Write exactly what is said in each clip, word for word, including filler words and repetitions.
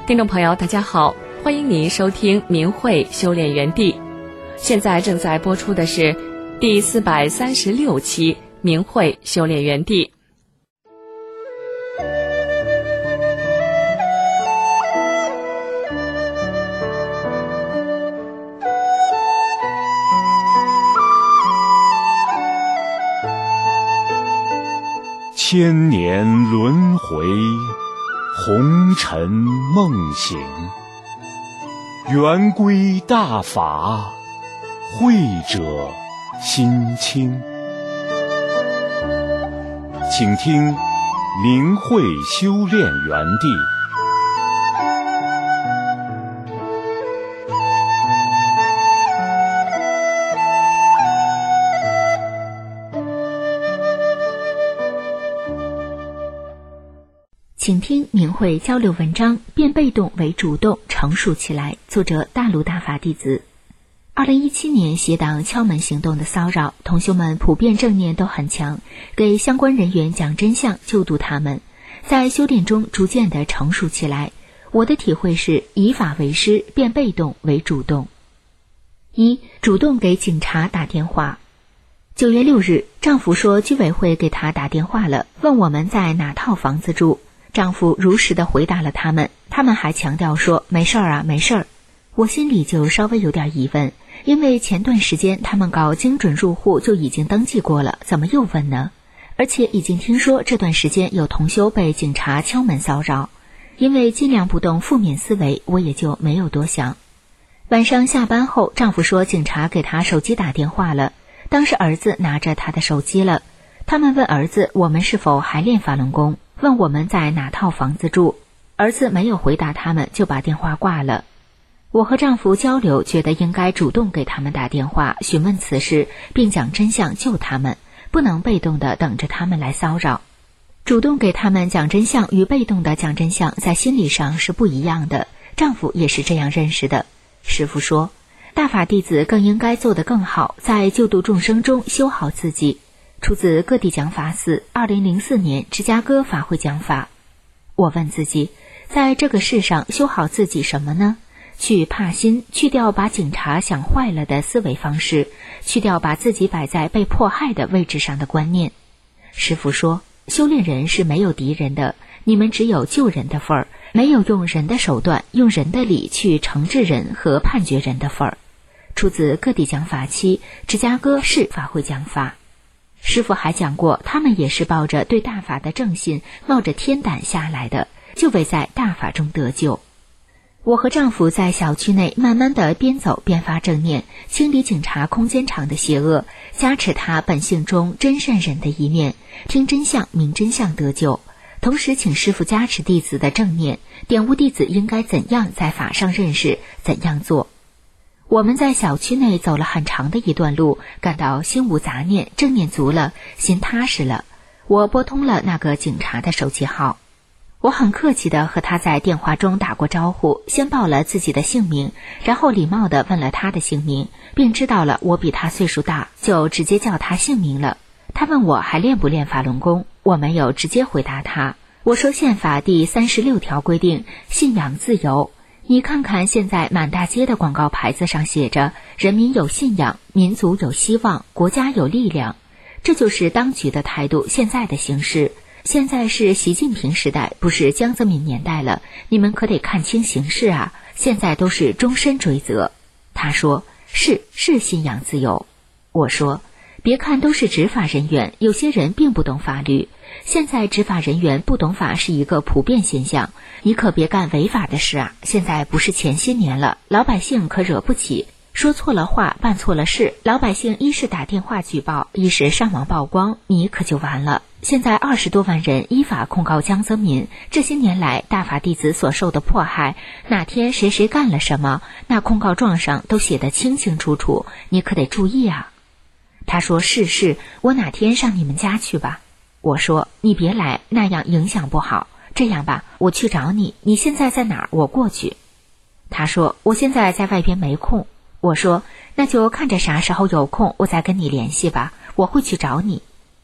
听众朋友大家好，欢迎您收听明慧修炼园地，现在正在播出的是第四百三十六期明慧修炼园地。 千年轮回，红尘梦醒，圆归大法，慧者心清。请听明慧修炼园地。 请听明慧交流文章，变被动为主动，成熟起来。作者大陆大法弟子。二零一七年邪党敲门行动的骚扰，同修们普遍正念都很强，给相关人员讲真相，救度他们，在修炼中逐渐的成熟起来。我的体会是以法为师，变被动为主动。一、主动给警察打电话。九月六日，丈夫说居委会给他打电话了，问我们在哪套房子住。丈夫如实的回答了他们，他们还强调说没事儿啊没事儿。我心里就稍微有点疑问，因为前段时间他们搞精准入户就已经登记过了，怎么又问呢？而且已经听说这段时间有同修被警察敲门骚扰，因为尽量不动负面思维，我也就没有多想。晚上下班后，丈夫说警察给他手机打电话了，当时儿子拿着他的手机了，他们问儿子我们是否还练法轮功，问我们在哪套房子住，儿子没有回答他们，就把电话挂了。我和丈夫交流，觉得应该主动给他们打电话询问此事，并讲真相救他们，不能被动的等着他们来骚扰。主动给他们讲真相与被动的讲真相在心理上是不一样的，丈夫也是这样认识的。师父说，大法弟子更应该做得更好，在救度众生中修好自己。出自各地讲法寺二零零四年芝加哥法会讲法。我问自己，在这个世上修好自己什么呢？去怕心，去掉把警察想坏了的思维方式，去掉把自己摆在被迫害的位置上的观念。师父说，修炼人是没有敌人的，你们只有救人的份儿，没有用人的手段，用人的理去惩治人和判决人的份儿。出自各地讲法七芝加哥市法会讲法。师父还讲过，他们也是抱着对大法的正信，冒着天胆下来的，就为在大法中得救。我和丈夫在小区内慢慢的边走边发正念，清理警察空间场的邪恶，加持他本性中真善人的一面，听真相明真相得救。同时请师父加持弟子的正念，点悟弟子应该怎样在法上认识，怎样做。我们在小区内走了很长的一段路，感到心无杂念，正念足了，心踏实了。我拨通了那个警察的手机号，我很客气地和他在电话中打过招呼，先报了自己的姓名，然后礼貌地问了他的姓名，并知道了我比他岁数大，就直接叫他姓名了。他问我还练不练法轮功，我没有直接回答他。我说宪法第三十六条规定信仰自由，你看看现在满大街的广告牌子上写着人民有信仰，民族有希望，国家有力量，这就是当局的态度，现在的形势。现在是习近平时代，不是江泽民年代了，你们可得看清形势啊，现在都是终身追责。他说是是信仰自由。我说别看都是执法人员，有些人并不懂法律，现在执法人员不懂法是一个普遍现象，你可别干违法的事啊！现在不是前些年了，老百姓可惹不起，说错了话，办错了事，老百姓一是打电话举报，一是上网曝光，你可就完了。现在二十多万人依法控告江泽民，这些年来大法弟子所受的迫害，哪天谁谁干了什么，那控告状上都写得清清楚楚，你可得注意啊！他说是是，我哪天上你们家去吧。我说你别来，那样影响不好，这样吧，我去找你，你现在在哪儿，我过去。他说我现在在外边没空。我说那就看着啥时候有空我再跟你联系吧，我会去找你。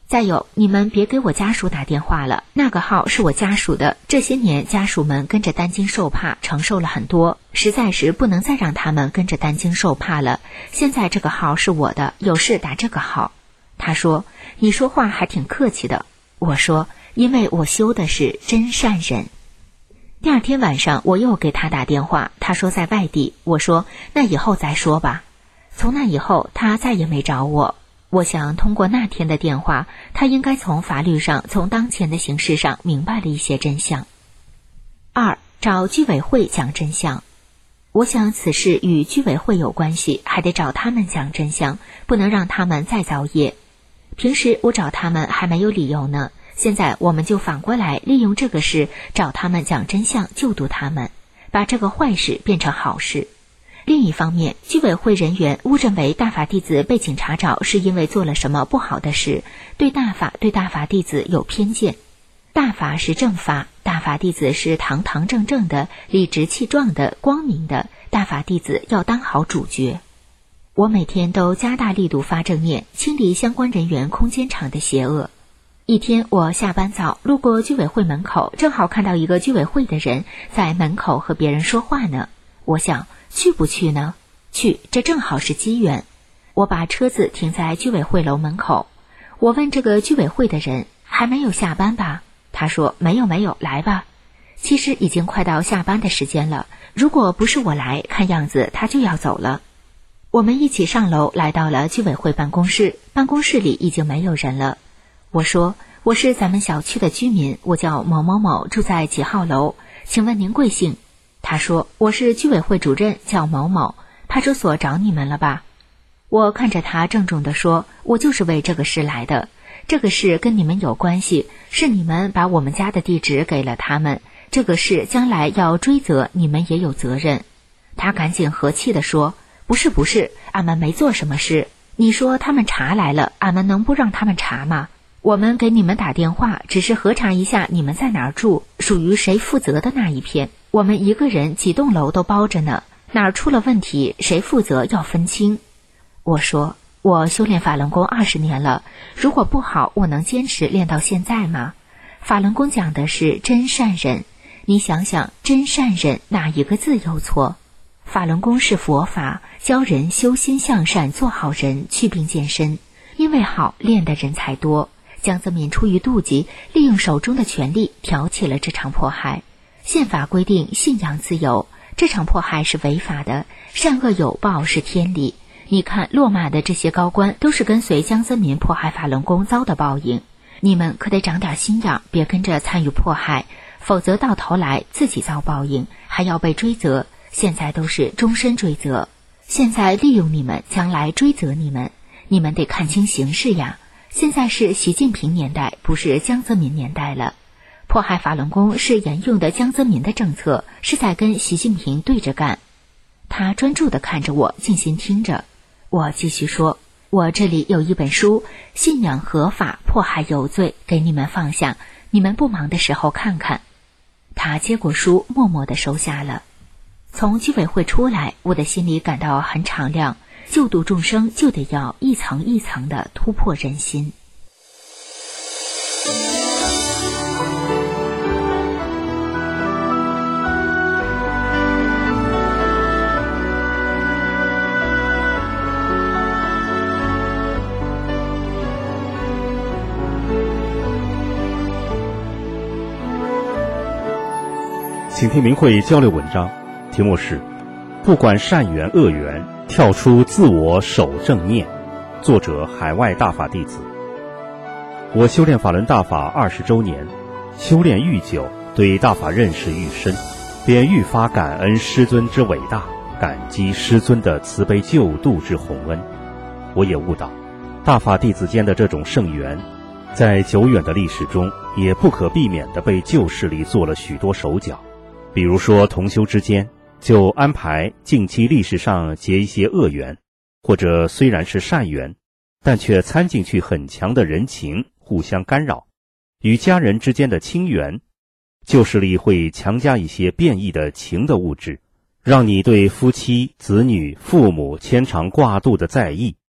再有，你们别给我家属打电话了，那个号是我家属的，这些年家属们跟着担惊受怕，承受了很多，实在是不能再让他们跟着担惊受怕了。现在这个号是我的，有事打这个号。他说，你说话还挺客气的。我说，因为我修的是真善忍。第二天晚上我又给他打电话，他说在外地，我说那以后再说吧。从那以后他再也没找我。我想通过那天的电话，他应该从法律上，从当前的形势上明白了一些真相。二，找居委会讲真相。我想此事与居委会有关系，还得找他们讲真相，不能让他们再造业。平时我找他们还没有理由呢，现在我们就反过来利用这个事找他们讲真相，救度他们，把这个坏事变成好事。另一方面，居委会人员误认为大法弟子被警察找是因为做了什么不好的事，对大法对大法弟子有偏见。大法是正法，大法弟子是堂堂正正的、理直气壮的、光明的，大法弟子要当好主角。我每天都加大力度发正念，清理相关人员空间场的邪恶。一天我下班早，路过居委会门口，正好看到一个居委会的人在门口和别人说话呢。我想去不去呢？去，这正好是机缘。我把车子停在居委会楼门口，我问这个居委会的人，还没有下班吧？他说没有没有，来吧。其实已经快到下班的时间了，如果不是我来，看样子他就要走了。我们一起上楼，来到了居委会办公室，办公室里已经没有人了。我说，我是咱们小区的居民，我叫某某某，住在几号楼，请问您贵姓？他说，我是居委会主任，叫某某，派出所找你们了吧？我看着他郑重地说，我就是为这个事来的，这个事跟你们有关系，是你们把我们家的地址给了他们，这个事将来要追责，你们也有责任。他赶紧和气地说，不是不是，俺们没做什么事，你说他们查来了，俺们能不让他们查吗？我们给你们打电话，只是核查一下你们在哪儿住，属于谁负责的那一片，我们一个人几栋楼都包着呢，哪儿出了问题，谁负责要分清。我说，我修炼法轮功二十年了，如果不好，我能坚持练到现在吗？法轮功讲的是真善忍，你想想，真善忍哪一个字有错？法轮功是佛法，教人修心向善，做好人，祛病健身，因为好练的人才多。江泽民出于妒忌，利用手中的权力挑起了这场迫害。宪法规定信仰自由，这场迫害是违法的，善恶有报是天理。你看落马的这些高官都是跟随江泽民迫害法轮功遭的报应，你们可得长点心眼，别跟着参与迫害，否则到头来自己遭报应，还要被追责。现在都是终身追责，现在利用你们，将来追责你们，你们得看清形势呀。现在是习近平年代，不是江泽民年代了。迫害法轮功是沿用的江泽民的政策，是在跟习近平对着干。他专注地看着我，静心听着。我继续说，我这里有一本书，信仰合法，迫害有罪，给你们放下，你们不忙的时候看看。他接过书，默默地收下了。从居委会出来，我的心里感到很敞亮，救度众生就得要一层一层地突破人心。 请听明慧交流文章，题目是不管善缘恶缘，跳出自我守正念，作者海外大法弟子。我修炼法轮大法二十周年，修炼愈久，对大法认识愈深，便愈发感恩师尊之伟大，感激师尊的慈悲救度之宏恩。我也悟到，大法弟子间的这种圣缘，在久远的历史中，也不可避免地被旧势力做了许多手脚。比如说同修之间就安排近期历史上结一些恶缘，或者虽然是善缘，但却掺进去很强的人情，互相干扰。与家人之间的亲缘，旧势力会强加一些变异的情的物质，让你对夫妻、子女、父母牵肠挂肚的在意，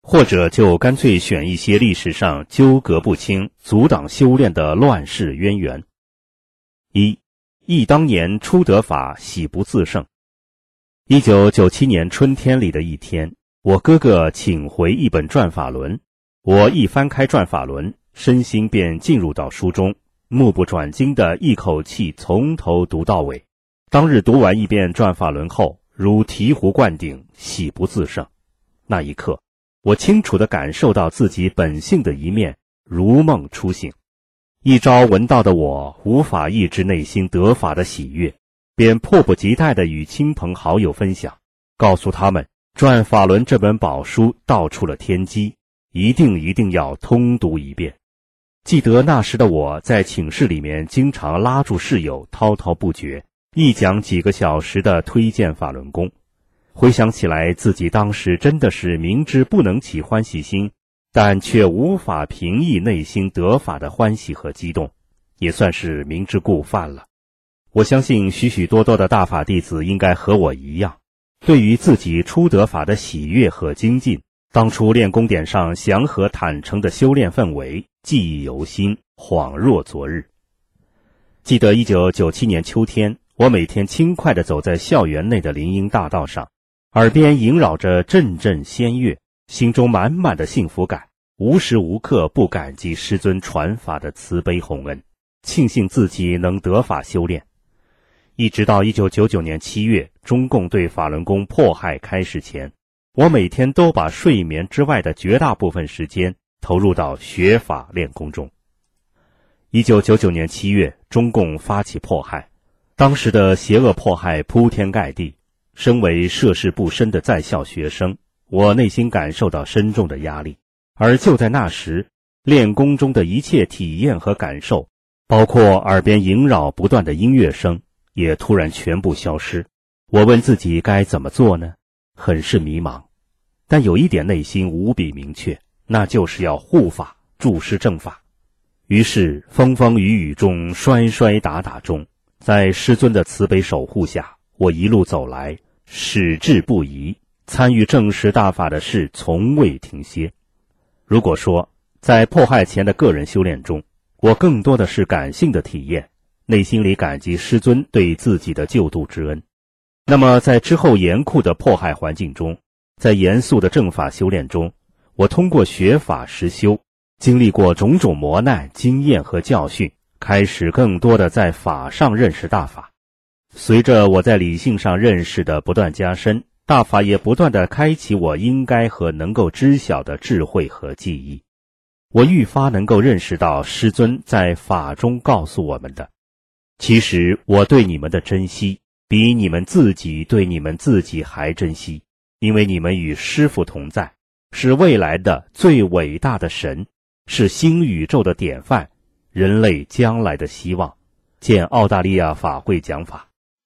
或者就干脆选一些历史上纠葛不清、阻挡修炼的乱世渊源。一，忆当年初得法，喜不自胜。一九九七年春天里的一天，我哥哥请回一本转法轮，我一翻开转法轮，身心便进入到书中，目不转睛地一口气从头读到尾。当日读完一遍转法轮后，如醍醐灌顶，喜不自胜。那一刻，我清楚地感受到自己本性的一面如梦初醒。一朝闻道的我无法抑制内心得法的喜悦，便迫不及待地与亲朋好友分享，告诉他们转法轮这本宝书道出了天机，一定一定要通读一遍。记得那时的我在寝室里面经常拉住室友滔滔不绝，一讲几个小时的推荐法轮功。回想起来，自己当时真的是明知不能起欢喜心，但却无法平抑内心得法的欢喜和激动，也算是明知故犯了。我相信许许多多的大法弟子应该和我一样，对于自己初得法的喜悦和精进，当初练功点上祥和坦诚的修炼氛围记忆犹新，恍若昨日。记得一九九七年秋天，我每天轻快地走在校园内的林荫大道上，耳边萦绕着阵阵仙乐，心中满满的幸福感，无时无刻不感激师尊传法的慈悲宏恩，庆幸自己能得法修炼。一直到一九九九年七月，中共对法轮功迫害开始前，我每天都把睡眠之外的绝大部分时间投入到学法练功中。一九九九年七月，中共发起迫害，当时的邪恶迫害铺天盖地，身为涉世不深的在校学生，我内心感受到深重的压力。而就在那时，练功中的一切体验和感受，包括耳边萦绕不断的音乐声，也突然全部消失。我问自己该怎么做呢？很是迷茫。但有一点内心无比明确，那就是要护法，注师正法。于是风风雨雨中，摔摔打打中，在师尊的慈悲守护下，我一路走来，矢志不移，参与正式大法的事从未停歇。如果说在迫害前的个人修炼中，我更多的是感性的体验，内心里感激师尊对自己的救度之恩，那么在之后严酷的迫害环境中，在严肃的正法修炼中，我通过学法实修，经历过种种磨难、经验和教训，开始更多的在法上认识大法。随着我在理性上认识的不断加深，大法也不断地开启我应该和能够知晓的智慧和记忆。我愈发能够认识到师尊在法中告诉我们的，其实我对你们的珍惜，比你们自己对你们自己还珍惜，因为你们与师父同在，是未来的最伟大的神，是新宇宙的典范，人类将来的希望。见澳大利亚法会讲法。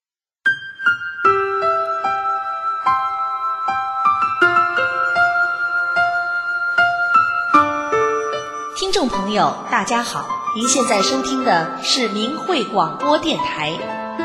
听众朋友大家好，您现在收听的是明慧广播电台。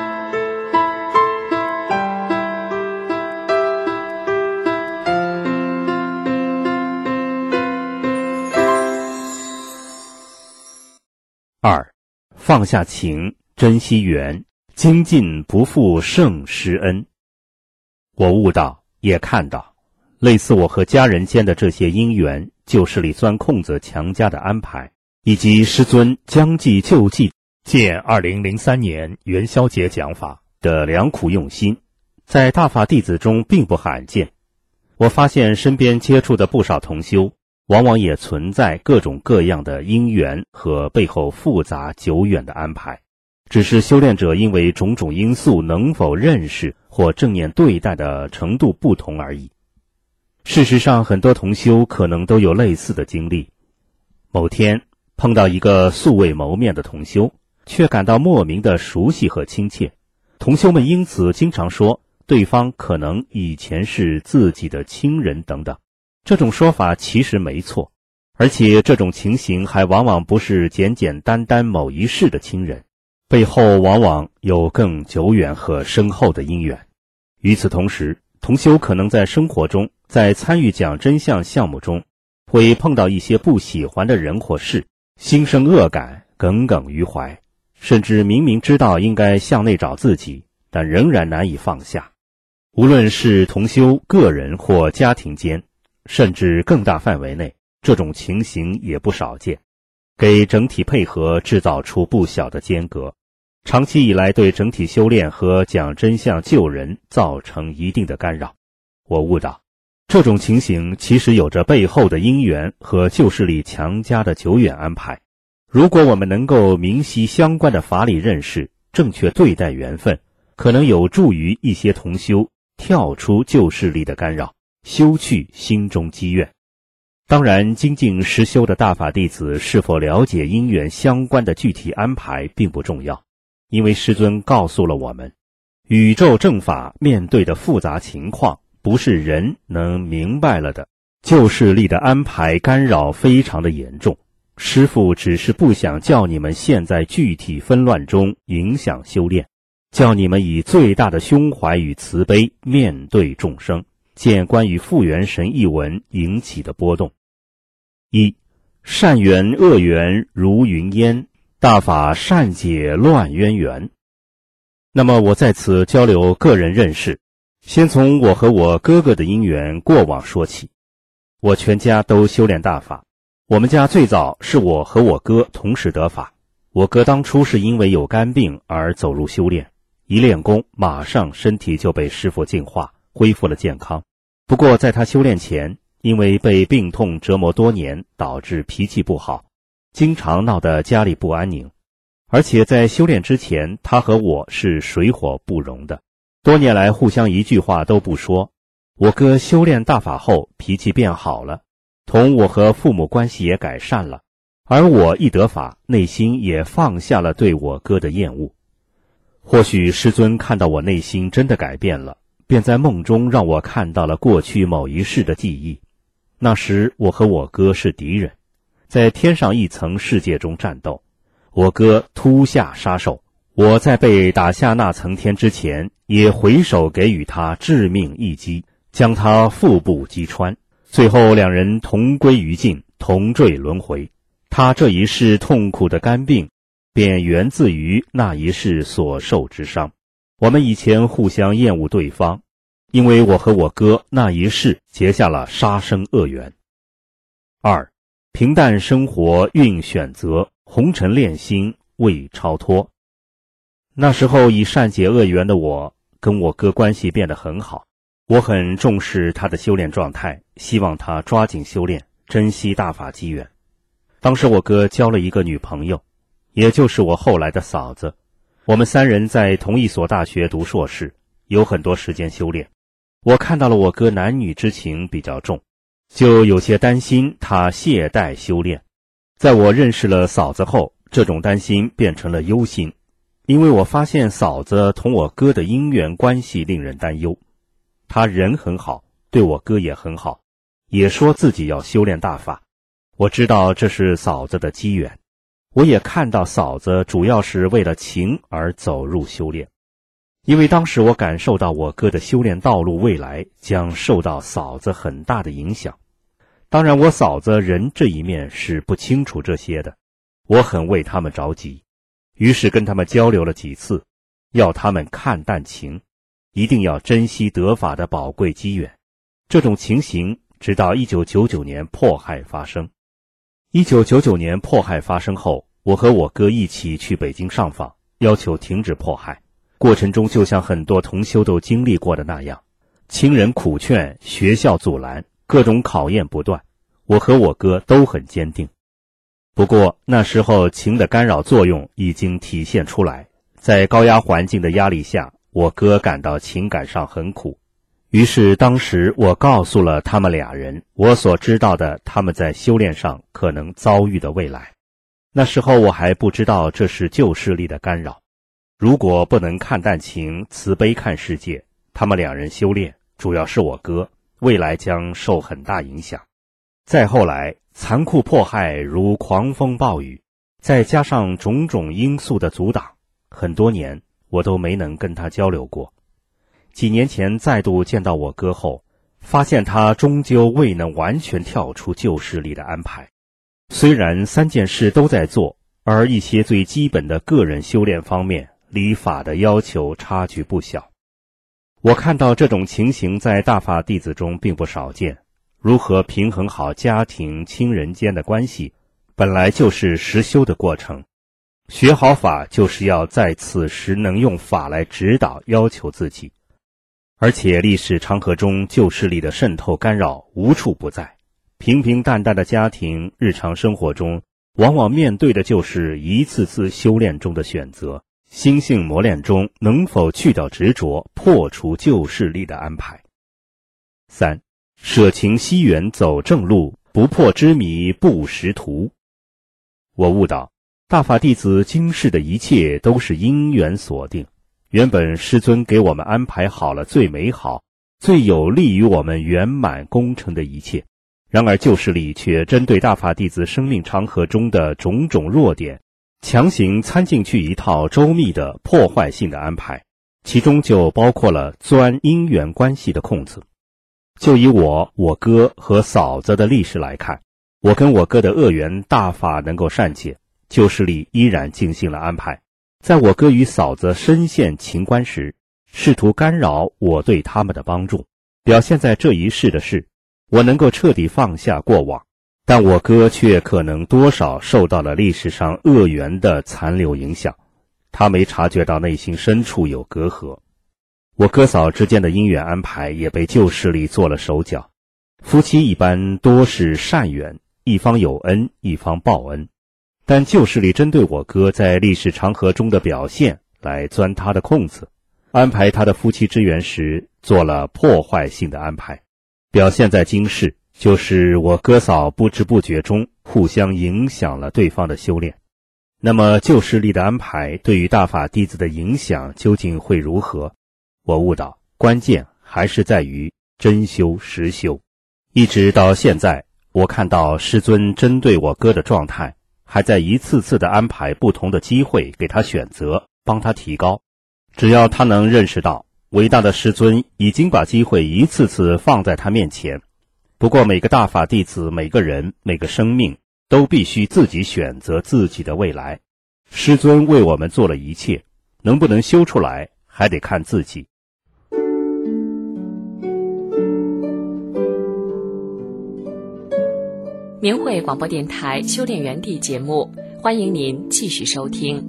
二，放下情，珍惜缘，精进不负圣师恩。我悟到，也看到，类似我和家人间的这些因缘，就是里钻空子强加的安排，以及师尊将计就计见二零零三年元宵节讲法的良苦用心，在大法弟子中并不罕见。我发现身边接触的不少同修，往往也存在各种各样的因缘和背后复杂久远的安排，只是修炼者因为种种因素能否认识或正念对待的程度不同而已。事实上，很多同修可能都有类似的经历。某天碰到一个素未谋面的同修，却感到莫名的熟悉和亲切，同修们因此经常说对方可能以前是自己的亲人等等。这种说法其实没错，而且这种情形还往往不是简简单单某一世的亲人，背后往往有更久远和深厚的因缘。与此同时，同修可能在生活中，在参与讲真相项目中会碰到一些不喜欢的人或事，心生恶感，耿耿于怀，甚至明明知道应该向内找自己，但仍然难以放下。无论是同修、个人或家庭间，甚至更大范围内，这种情形也不少见，给整体配合制造出不小的间隔，长期以来对整体修炼和讲真相救人造成一定的干扰。我悟到，这种情形其实有着背后的因缘和旧势力强加的久远安排。如果我们能够明晰相关的法理认识，正确对待缘分，可能有助于一些同修跳出旧势力的干扰，修去心中积怨。当然，精进实修的大法弟子是否了解因缘相关的具体安排并不重要，因为师尊告诉了我们，宇宙正法面对的复杂情况不是人能明白了的，旧势力的安排干扰非常的严重。师父只是不想叫你们陷在具体纷乱中影响修炼，叫你们以最大的胸怀与慈悲面对众生，见关于复原神一文引起的波动。一、善缘恶缘如云烟，大法善解乱渊源。那么我在此交流个人认识，先从我和我哥哥的因缘过往说起。我全家都修炼大法，我们家最早是我和我哥同时得法。我哥当初是因为有肝病而走入修炼，一练功马上身体就被师父净化，恢复了健康。不过在他修炼前，因为被病痛折磨多年，导致脾气不好，经常闹得家里不安宁。而且在修炼之前，他和我是水火不容的，多年来互相一句话都不说。我哥修炼大法后脾气变好了，同我和父母关系也改善了，而我一得法，内心也放下了对我哥的厌恶。或许师尊看到我内心真的改变了，便在梦中让我看到了过去某一世的记忆。那时我和我哥是敌人，在天上一层世界中战斗，我哥突下杀手，我在被打下那层天之前，也回手给予他致命一击，将他腹部击穿，最后两人同归于尽，同坠轮回。他这一世痛苦的肝病便源自于那一世所受之伤。我们以前互相厌恶对方，因为我和我哥那一世结下了杀生恶缘。二、平淡生活运选择，红尘炼心为超脱。那时候以善解恶缘的我跟我哥关系变得很好，我很重视他的修炼状态，希望他抓紧修炼，珍惜大法机缘。当时我哥交了一个女朋友，也就是我后来的嫂子，我们三人在同一所大学读硕士，有很多时间修炼。我看到了我哥男女之情比较重，就有些担心他懈怠修炼。在我认识了嫂子后，这种担心变成了忧心，因为我发现嫂子同我哥的姻缘关系令人担忧。他人很好，对我哥也很好，也说自己要修炼大法。我知道这是嫂子的机缘，我也看到嫂子主要是为了情而走入修炼。因为当时我感受到我哥的修炼道路未来将受到嫂子很大的影响。当然我嫂子人这一面是不清楚这些的，我很为他们着急，于是跟他们交流了几次，要他们看淡情，一定要珍惜得法的宝贵机缘。这种情形直到一九九九年迫害发生。一九九九年迫害发生后，我和我哥一起去北京上访，要求停止迫害。过程中就像很多同修都经历过的那样，亲人苦劝，学校阻拦，各种考验不断，我和我哥都很坚定。不过那时候情的干扰作用已经体现出来，在高压环境的压力下，我哥感到情感上很苦。于是当时我告诉了他们俩人我所知道的他们在修炼上可能遭遇的未来。那时候我还不知道这是旧势力的干扰，如果不能看淡情，慈悲看世界，他们两人修炼，主要是我哥，未来将受很大影响。再后来，残酷迫害如狂风暴雨，再加上种种因素的阻挡，很多年我都没能跟他交流过。几年前再度见到我哥后， 发现他终究未能完全跳出旧势力的安排。虽然三件事都在做，而一些最基本的个人修炼方面，离法的要求差距不小。我看到这种情形在大法弟子中并不少见。如何平衡好家庭亲人间的关系，本来就是实修的过程。学好法就是要在此时能用法来指导要求自己。而且历史长河中旧势力的渗透干扰无处不在，平平淡淡的家庭日常生活中，往往面对的就是一次次修炼中的选择，心性磨练中能否去掉执着，破除旧势力的安排。三，舍情惜缘走正路，不破之迷不识途。我悟到，大法弟子今世的一切都是因缘所定，原本师尊给我们安排好了最美好、最有利于我们圆满工程的一切。然而旧势力却针对大法弟子生命长河中的种种弱点，强行参进去一套周密的破坏性的安排，其中就包括了钻因缘关系的空子。就以我、我哥和嫂子的历史来看，我跟我哥的恶缘大法能够善解，旧势力依然进行了安排。在我哥与嫂子深陷情关时，试图干扰我对他们的帮助。表现在这一世的是，我能够彻底放下过往，但我哥却可能多少受到了历史上恶缘的残留影响，他没察觉到内心深处有隔阂。我哥嫂之间的姻缘安排也被旧势力做了手脚。夫妻一般多是善缘，一方有恩，一方报恩。但旧势力针对我哥在历史长河中的表现来钻他的空子，安排他的夫妻之缘时做了破坏性的安排。表现在今世，就是我哥嫂不知不觉中互相影响了对方的修炼。那么旧势力的安排对于大法弟子的影响究竟会如何？我悟到，关键还是在于真修实修。一直到现在，我看到师尊针对我哥的状态，还在一次次的安排不同的机会给他选择，帮他提高。只要他能认识到，伟大的师尊已经把机会一次次放在他面前。不过每个大法弟子，每个人，每个生命，都必须自己选择自己的未来。师尊为我们做了一切，能不能修出来，还得看自己。 明慧广播电台修炼园地节目，欢迎您继续收听。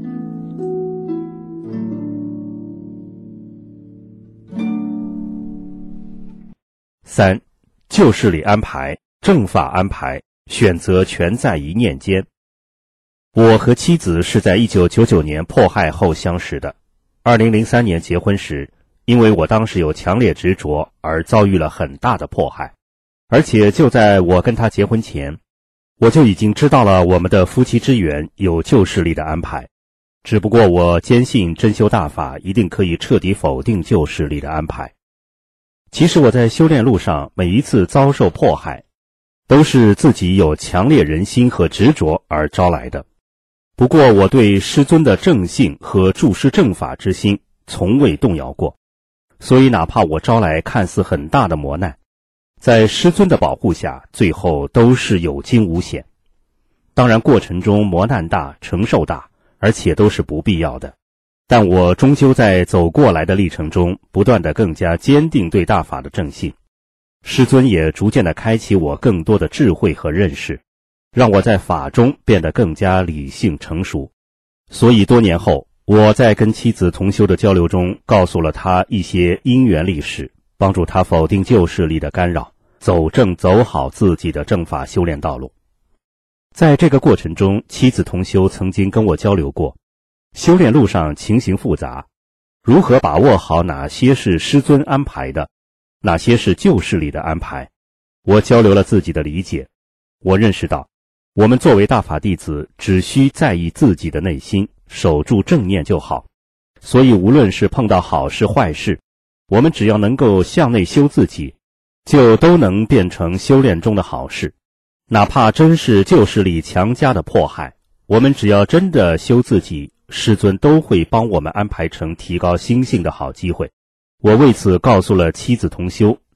三，旧势力安排，正法安排，选择全在一念间。我和妻子是在一九九九年迫害后相识的。二零零三年结婚时，因为我当时有强烈执着而遭遇了很大的迫害。而且就在我跟他结婚前，我就已经知道了我们的夫妻之缘有旧势力的安排。只不过我坚信真修大法一定可以彻底否定旧势力的安排。其实我在修炼路上每一次遭受迫害，都是自己有强烈人心和执着而招来的。不过我对师尊的正信和注师正法之心从未动摇过，所以哪怕我招来看似很大的磨难，在师尊的保护下，最后都是有惊无险。当然过程中磨难大，承受大，而且都是不必要的。但我终究在走过来的历程中，不断地更加坚定对大法的正信。师尊也逐渐地开启我更多的智慧和认识，让我在法中变得更加理性成熟。所以多年后，我在跟妻子同修的交流中，告诉了她一些因缘历史，帮助他否定旧势力的干扰，走正走好自己的正法修炼道路。在这个过程中，妻子同修曾经跟我交流过，修炼路上情形复杂，如何把握好哪些是师尊安排的，哪些是旧势力的安排。我交流了自己的理解，我认识到，我们作为大法弟子，只需在意自己的内心，守住正念就好。所以无论是碰到好事坏事，我们只要能够向内修自己，就都能变成修炼中的好事。哪怕真是旧势力强加的迫害，我们只要真的修自己，师尊都会帮我们安排成提高心性的好机会。我为此告诉了妻子同修，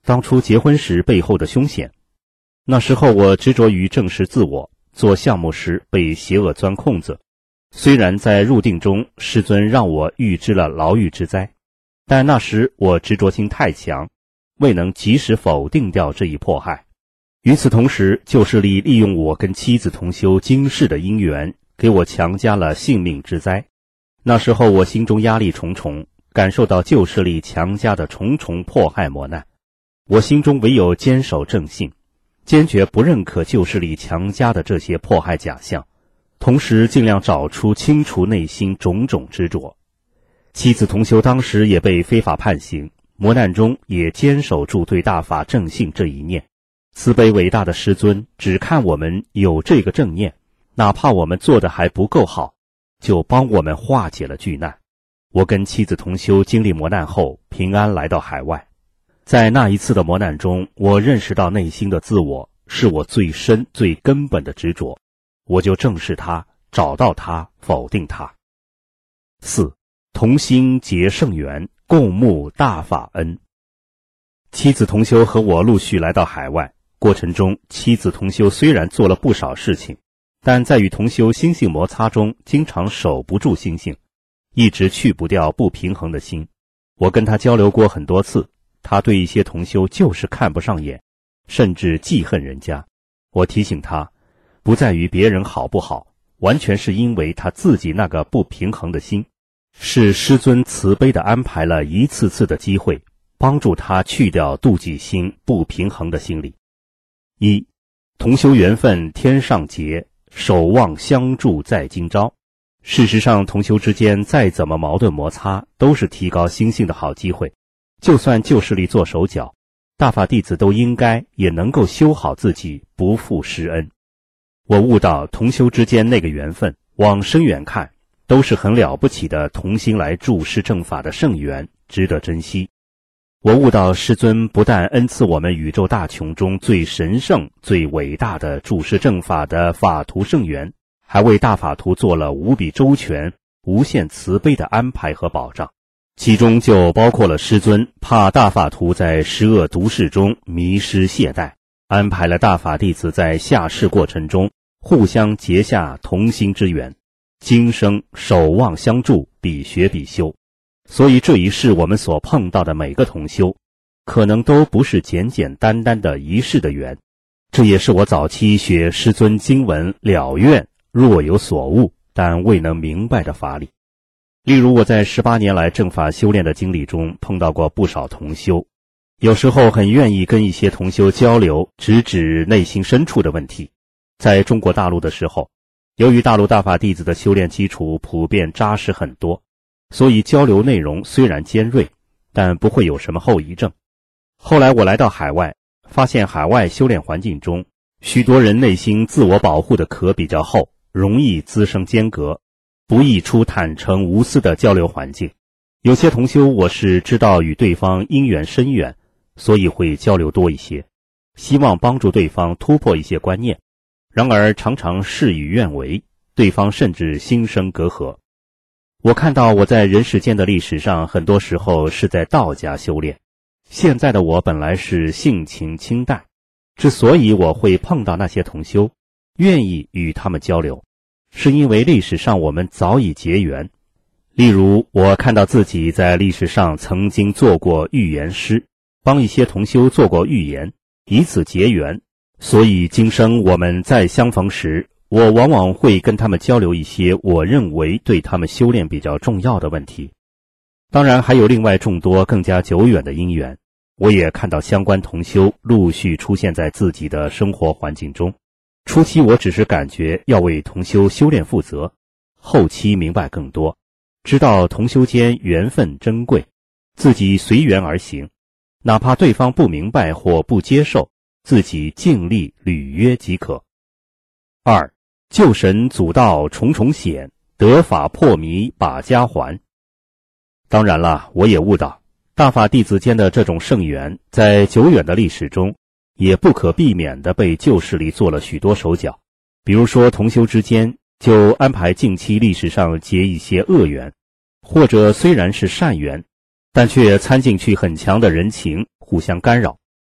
当初结婚时背后的凶险。那时候我执着于正视自我，做项目时被邪恶钻空子。虽然在入定中师尊让我预知了牢狱之灾，但那时我执着心太强，未能及时否定掉这一迫害。与此同时，旧势力利用我跟妻子同修今世的因缘，给我强加了性命之灾。那时候我心中压力重重，感受到旧势力强加的重重迫害磨难。我心中唯有坚守正信，坚决不认可旧势力强加的这些迫害假象，同时尽量找出清除内心种种执着。妻子同修当时也被非法判刑，磨难中也坚守住对大法正信这一念。慈悲伟大的师尊只看我们有这个正念，哪怕我们做的还不够好，就帮我们化解了巨难。我跟妻子同修经历磨难后，平安来到海外。在那一次的磨难中，我认识到内心的自我是我最深最根本的执着，我就正视它，找到它，否定它。四，同心结圣缘，共沐大法恩。妻子同修和我陆续来到海外，过程中妻子同修虽然做了不少事情，但在与同修心性摩擦中经常守不住心性，一直去不掉不平衡的心。我跟他交流过很多次，他对一些同修就是看不上眼，甚至记恨人家。我提醒他，不在于别人好不好，完全是因为他自己那个不平衡的心，是师尊慈悲地安排了一次次的机会，帮助他去掉妒忌心不平衡的心理。一，同修缘分天上结，守望相助在今朝。事实上，同修之间再怎么矛盾摩擦，都是提高心性的好机会。就算旧势力做手脚，大法弟子都应该也能够修好自己，不负师恩。我悟到同修之间那个缘分，往深远看，都是很了不起的同心来助师正法的圣缘，值得珍惜。我悟到师尊不但恩赐我们宇宙大穹中最神圣最伟大的助师正法的法图圣缘，还为大法图做了无比周全无限慈悲的安排和保障，其中就包括了师尊怕大法图在施恶毒世中迷失懈怠，安排了大法弟子在下世过程中互相结下同心之缘，今生守望相助，必学必修。所以这一世我们所碰到的每个同修，可能都不是简简单单的一世的缘。这也是我早期学师尊经文了愿若有所悟，但未能明白的法理。例如我在十八年来正法修炼的经历中，碰到过不少同修，有时候很愿意跟一些同修交流，直指内心深处的问题。在中国大陆的时候，由于大陆大法弟子的修炼基础普遍扎实很多，所以交流内容虽然尖锐，但不会有什么后遗症。后来我来到海外，发现海外修炼环境中，许多人内心自我保护的壳比较厚，容易滋生间隔，不易出坦诚无私的交流环境。有些同修我是知道与对方因缘深远，所以会交流多一些，希望帮助对方突破一些观念。然而常常事与愿违，对方甚至心生隔阂。我看到我在人世间的历史上，很多时候是在道家修炼。现在的我本来是性情清淡，之所以我会碰到那些同修，愿意与他们交流，是因为历史上我们早已结缘。例如我看到自己在历史上曾经做过预言师，帮一些同修做过预言，以此结缘，所以今生我们再相逢时，我往往会跟他们交流一些我认为对他们修炼比较重要的问题。当然还有另外众多更加久远的因缘，我也看到相关同修陆续出现在自己的生活环境中。初期我只是感觉要为同修修炼负责，后期明白更多，知道同修间缘分珍贵，自己随缘而行，哪怕对方不明白或不接受，自己尽力履约即可。二，救神阻道重重险，得法破迷把家还。当然了，我也悟到大法弟子间的这种圣缘，在久远的历史中也不可避免地被旧势力做了许多手脚。比如说同修之间就安排近期历史上结一些恶缘，或者虽然是善缘，但却掺进去很强的人情，互相干扰，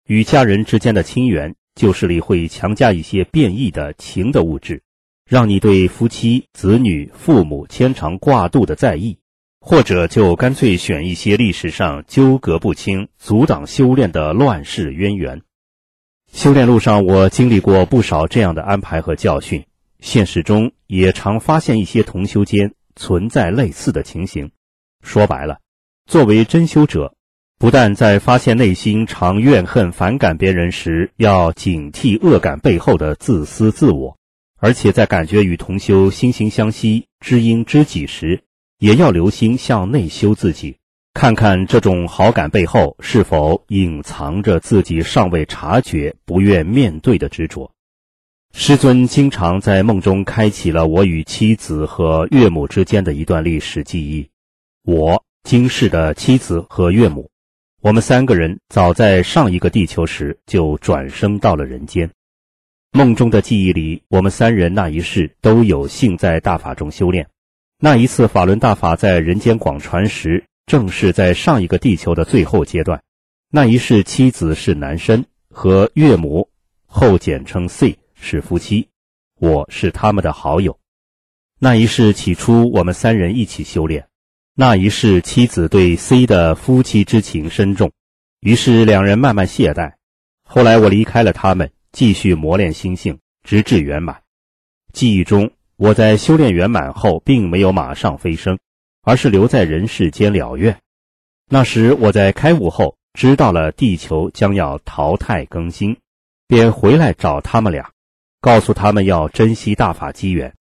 与家人之间的亲缘，旧势力会强加一些变异的情的物质，让你对夫妻、子女、父母牵肠挂肚的在意，或者就干脆选一些历史上纠葛不清、阻挡修炼的乱世渊源。修炼路上，我经历过不少这样的安排和教训，现实中也常发现一些同修间存在类似的情形。说白了，作为真修者，不但在发现内心常怨恨反感别人时要警惕恶感背后的自私自我，而且在感觉与同修惺惺相惜、知音知己时，也要留心向内修自己，看看这种好感背后是否隐藏着自己尚未察觉、不愿面对的执着。师尊经常在梦中开启了我与妻子和岳母之间的一段历史记忆。我，今世的妻子和岳母，我们三个人早在上一个地球时就转生到了人间。梦中的记忆里，我们三人那一世都有幸在大法中修炼。那一次法轮大法在人间广传时，正是在上一个地球的最后阶段。那一世妻子是男生，和岳母后简称 C 是夫妻，我是他们的好友。那一世起初我们三人一起修炼，那一世妻子对 C 的夫妻之情深重，于是两人慢慢懈怠。后来我离开了他们，继续磨练心性，直至圆满。记忆中，我在修炼圆满后并没有马上飞升，而是留在人世间了愿。那时我在开悟后知道了地球将要淘汰更新，便回来找他们俩，告诉他们要珍惜大法机缘。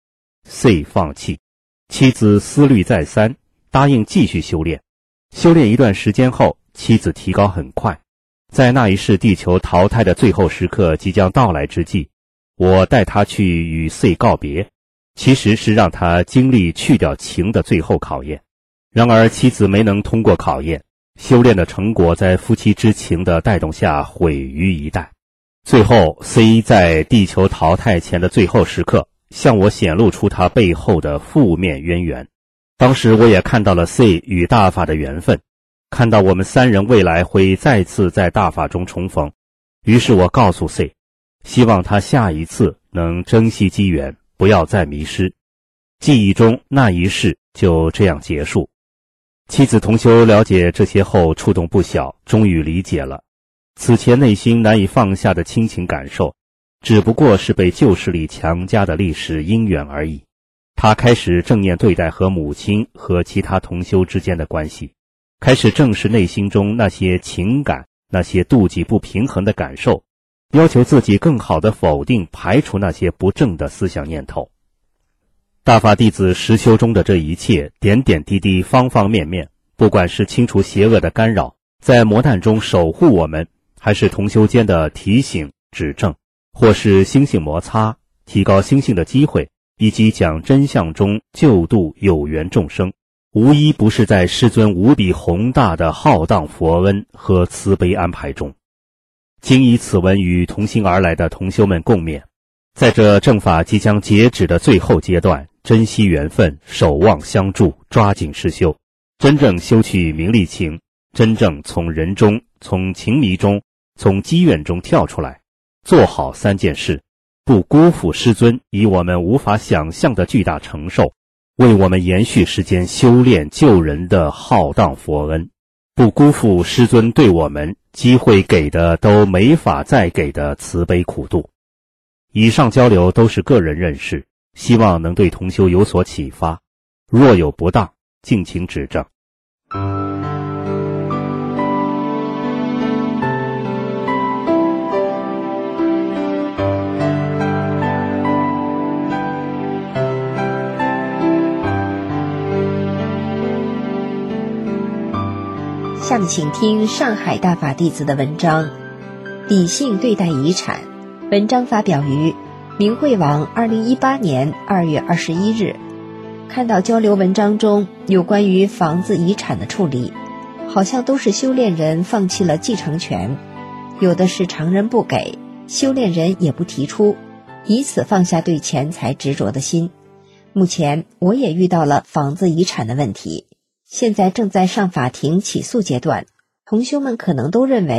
C 放弃，妻子思虑再三，答应继续修炼。修炼一段时间后，妻子提高很快。在那一世地球淘汰的最后时刻即将到来之际，我带他去与 C 告别，其实是让他经历去掉情的最后考验。然而妻子没能通过考验，修炼的成果在夫妻之情的带动下毁于一旦。最后 C 在地球淘汰前的最后时刻向我显露出他背后的负面渊源。当时我也看到了 C 与大法的缘分，看到我们三人未来会再次在大法中重逢。于是我告诉 C， 希望他下一次能珍惜机缘，不要再迷失。记忆中那一世就这样结束。妻子同修了解这些后触动不小，终于理解了此前内心难以放下的亲情感受，只不过是被旧势力强加的历史因缘而已。他开始正念对待和母亲和其他同修之间的关系，开始正视内心中那些情感，那些妒忌不平衡的感受，要求自己更好地否定排除那些不正的思想念头。大法弟子实修中的这一切点点滴滴方方面面，不管是清除邪恶的干扰，在磨难中守护我们，还是同修间的提醒指正，或是心性摩擦提高心性的机会，以及讲真相中救度有缘众生，无一不是在师尊无比宏大的浩荡佛恩和慈悲安排中。经以此文与同心而来的同修们共勉，在这正法即将截止的最后阶段，珍惜缘分，守望相助，抓紧实修，真正修去名利情，真正从人中，从情迷中，从积怨中跳出来，做好三件事，不辜负师尊以我们无法想象的巨大承受，为我们延续时间修炼救人的浩荡佛恩，不辜负师尊对我们机会给的都没法再给的慈悲苦度。以上交流都是个人认识，希望能对同修有所启发，若有不当，敬请指正。 下面请听上海大法弟子的文章《理性对待遗产》，文章发表于明慧网二零一八年二月二十一日。看到交流文章中有关于房子遗产的处理，好像都是修炼人放弃了继承权，有的是常人不给，修炼人也不提出，以此放下对钱财执着的心。目前我也遇到了房子遗产的问题，现在正在上法庭起诉阶段。同修们可能都认为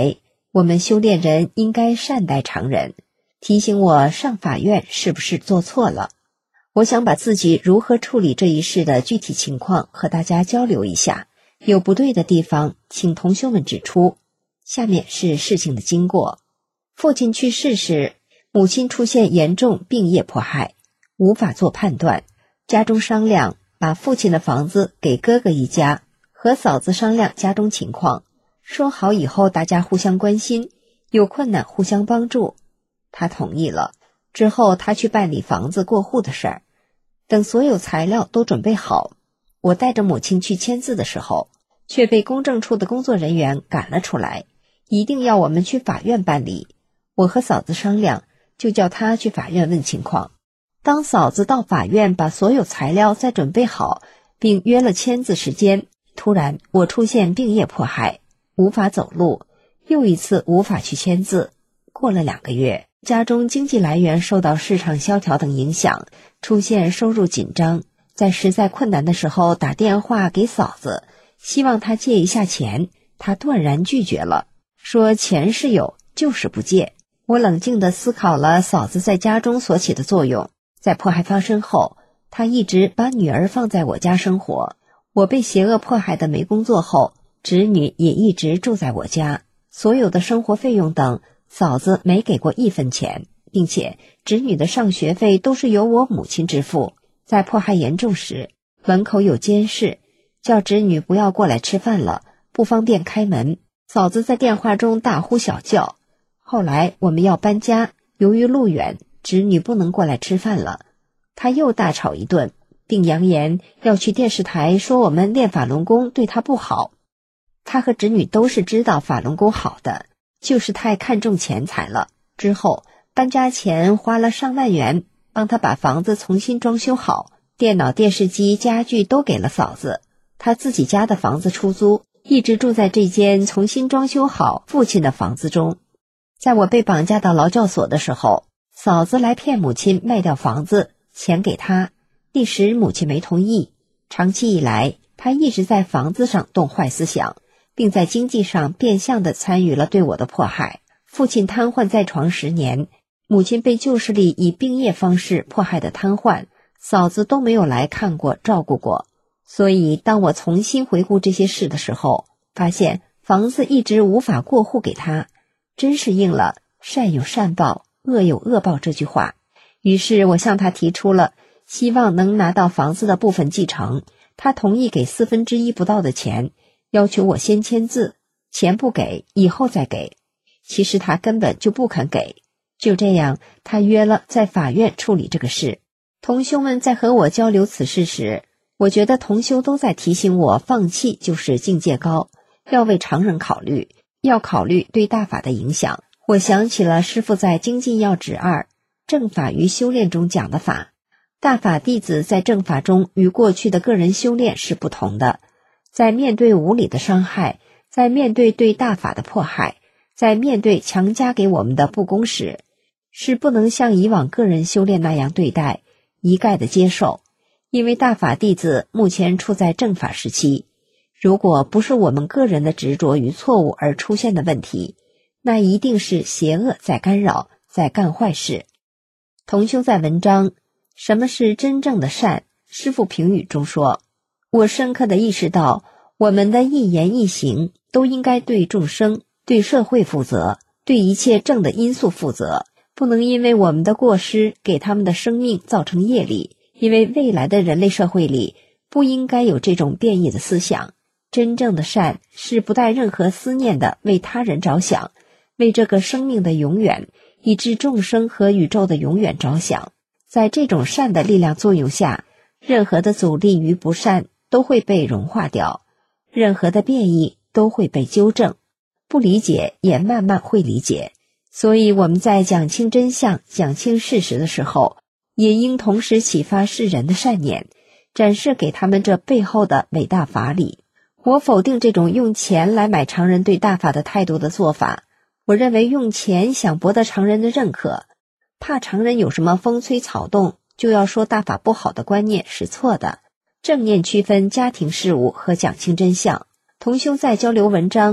我们修炼人应该善待常人，提醒我上法院是不是做错了。我想把自己如何处理这一事的具体情况和大家交流一下，有不对的地方请同修们指出。下面是事情的经过。父亲去世时，母亲出现严重病业迫害，无法做判断。家中商量把父亲的房子给哥哥一家，和嫂子商量家中情况，说好以后大家互相关心，有困难互相帮助。他同意了。之后他去办理房子过户的事儿。等所有材料都准备好，我带着母亲去签字的时候，却被公证处的工作人员赶了出来，一定要我们去法院办理。我和嫂子商量，就叫她去法院问情况。当嫂子到法院把所有材料再准备好，并约了签字时间，突然我出现病业迫害，无法走路，又一次无法去签字。过了两个月，家中经济来源受到市场萧条等影响，出现收入紧张，在实在困难的时候打电话给嫂子，希望她借一下钱，她断然拒绝了，说钱是有，就是不借。我冷静地思考了嫂子在家中所起的作用。在迫害发生后，她一直把女儿放在我家生活。我被邪恶迫害的没工作后，侄女也一直住在我家，所有的生活费用等嫂子没给过一分钱，并且侄女的上学费都是由我母亲支付。在迫害严重时，门口有监视，叫侄女不要过来吃饭了，不方便开门。嫂子在电话中大呼小叫。后来我们要搬家，由于路远，侄女不能过来吃饭了，她又大吵一顿，并扬言要去电视台说我们练法轮功对她不好。她和侄女都是知道法轮功好的，就是太看重钱财了。之后搬家前花了上万元，帮她把房子重新装修好，电脑、电视机、家具都给了嫂子。她自己家的房子出租，一直住在这间重新装修好父亲的房子中。在我被绑架到劳教所的时候，嫂子来骗母亲卖掉房子，钱给她。那时母亲没同意。长期以来，她一直在房子上动坏思想，并在经济上变相地参与了对我的迫害。父亲瘫痪在床十年，母亲被旧势力以病业方式迫害的瘫痪，嫂子都没有来看过照顾过。所以当我重新回顾这些事的时候，发现房子一直无法过户给她，真是应了善有善报，恶有恶报这句话。于是我向他提出了希望能拿到房子的部分继承，他同意给四分之一不到的钱，要求我先签字，钱不给，以后再给。其实他根本就不肯给。就这样，他约了在法院处理这个事。同修们在和我交流此事时，我觉得同修都在提醒我，放弃就是境界高，要为常人考虑，要考虑对大法的影响。我想起了师父在《精进要旨二正法与修炼》中讲的法，大法弟子在正法中与过去的个人修炼是不同的。在面对无理的伤害，在面对对大法的迫害，在面对强加给我们的不公时，是不能像以往个人修炼那样对待，一概的接受。因为大法弟子目前处在正法时期，如果不是我们个人的执着与错误而出现的问题，那一定是邪恶在干扰，在干坏事。同修在文章什么是真正的善师父评语中说，我深刻地意识到，我们的一言一行都应该对众生、对社会负责，对一切正的因素负责，不能因为我们的过失给他们的生命造成业力。因为未来的人类社会里不应该有这种变异的思想。真正的善是不带任何思念的为他人着想，为这个生命的永远，以致众生和宇宙的永远着想。在这种善的力量作用下，任何的阻力与不善都会被融化掉，任何的变异都会被纠正，不理解也慢慢会理解。所以我们在讲清真相、讲清事实的时候，也应同时启发世人的善念，展示给他们这背后的伟大法理。我否定这种用钱来买常人对大法的态度的做法。我认为用钱想博得常人的认可，怕常人有什么风吹草动就要说大法不好的观念是错的。正念区分家庭事务和讲清真相。同修在交流文章《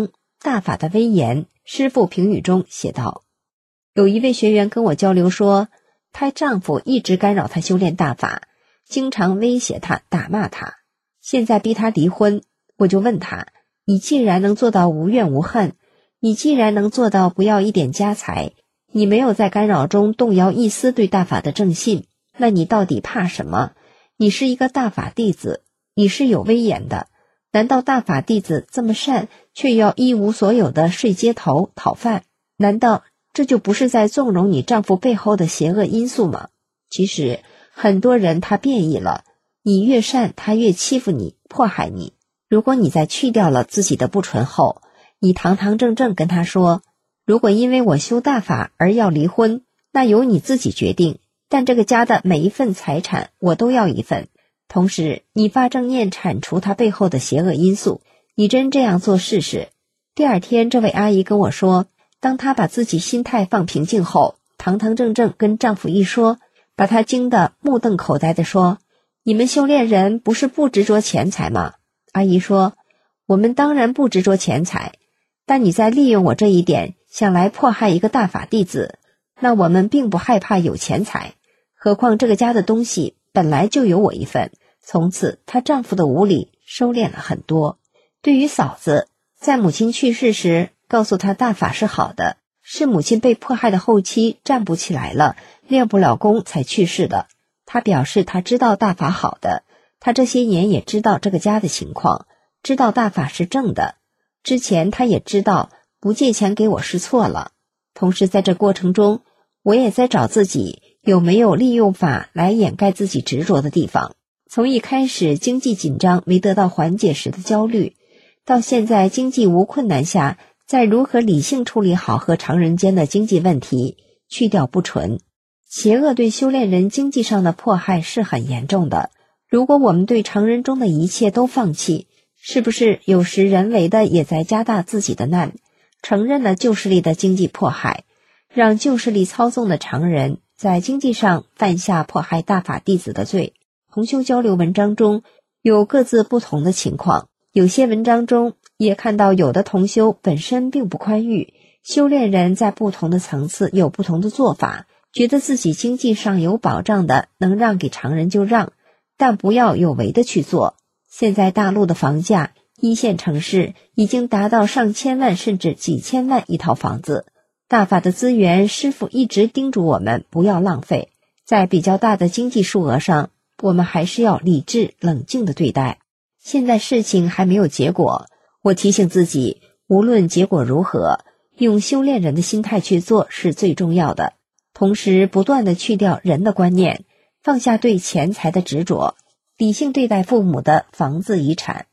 大法的威严。师父评语中写道，有一位学员跟我交流说，她丈夫一直干扰她修炼大法，经常威胁她，打骂她，现在逼她离婚。我就问她，你既然能做到无怨无恨，你既然能做到不要一点家财，你没有在干扰中动摇一丝对大法的正信，那你到底怕什么？你是一个大法弟子，你是有威严的，难道大法弟子这么善，却要一无所有的睡街头讨饭？难道这就不是在纵容你丈夫背后的邪恶因素吗？其实很多人他变异了，你越善他越欺负你，迫害你。如果你在去掉了自己的不纯后，你堂堂正正跟他说，如果因为我修大法而要离婚，那由你自己决定，但这个家的每一份财产我都要一份。同时你发正念铲除他背后的邪恶因素，你真这样做试试。第二天这位阿姨跟我说，当她把自己心态放平静后，堂堂正正跟丈夫一说，把她惊得目瞪口呆地说，你们修炼人不是不执着钱财吗？阿姨说，我们当然不执着钱财，但你在利用我这一点想来迫害一个大法弟子，那我们并不害怕有钱财，何况这个家的东西本来就有我一份。从此她丈夫的无理收敛了很多。对于嫂子，在母亲去世时告诉她大法是好的，是母亲被迫害的后期站不起来了，练不了功才去世的。她表示她知道大法好的，她这些年也知道这个家的情况，知道大法是正的，之前她也知道不借钱给我是错了。同时在这过程中，我也在找自己有没有利用法来掩盖自己执着的地方。从一开始经济紧张没得到缓解时的焦虑，到现在经济无困难下，在如何理性处理好和常人间的经济问题，去掉不纯。邪恶对修炼人经济上的迫害是很严重的，如果我们对常人中的一切都放弃，是不是有时人为的也在加大自己的难，承认了旧势力的经济迫害，让旧势力操纵的常人在经济上犯下迫害大法弟子的罪。同修交流文章中有各自不同的情况，有些文章中也看到有的同修本身并不宽裕，修炼人在不同的层次有不同的做法，觉得自己经济上有保障的能让给常人就让，但不要有为的去做。现在大陆的房价，一线城市已经达到上千万甚至几千万一套房子，大法的资源师父一直叮嘱我们不要浪费，在比较大的经济数额上，我们还是要理智冷静的对待。现在事情还没有结果，我提醒自己，无论结果如何，用修炼人的心态去做是最重要的。同时不断地去掉人的观念，放下对钱财的执着，理性对待父母的房子遗产。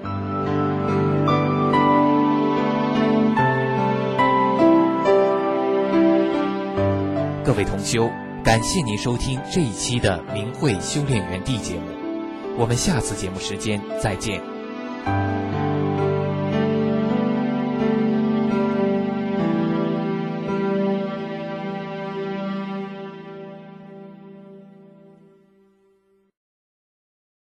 各位同修，感谢您收听这一期的明慧修炼园地节目，我们下次节目时间再见。